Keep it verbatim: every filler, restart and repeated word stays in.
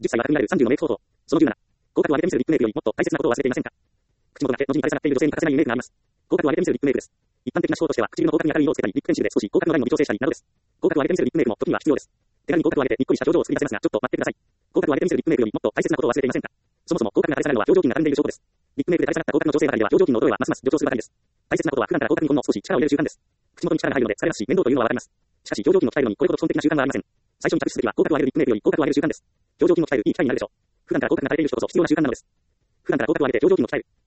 じゅっさいは限られるさんじゅうのメイクフォト。そのじゅうなな。口角を上げてみせるリップメイクよりもっと大切なことを忘れていませんか？口元だけの字に垂れ下がっている女性に欠かせないイメージがあります。口角を上げてみせるリップメイクです。一般的な手法としては、唇の口角に明るい色をつけたり、リップペンシルで少し口角のラインを微調整したりなどです。口角を上げてみせるリップメイクも時には必要です。手軽に口角を上げてにっこりした表情を作り出せますが、ちょっと待ってください。口角を上げてみせるリップメイクよりもっと大切なことを忘れていませんか？そもそも口角が垂れ下がるのは表情筋がたるんでいる証拠です。リップメイクで垂れ下がった口角の女性ばかりでは表情筋の衰えはますます助長するばかりです。大切なことは普段から口角にほんの少し力を入れる習慣です。口元に力が入るので疲れますし、面倒というのはわかります。しかし表情筋を鍛えるのにこれほど基本的な習慣はありません。最初に着手すべきは口角を上げるリップメイクより口角を上げる習慣です。表情筋を鍛えるいい機会になるでしょう。普段から口角が垂れている人こそ必要な習慣なのです。普段から口角を上げて表情筋を鍛える。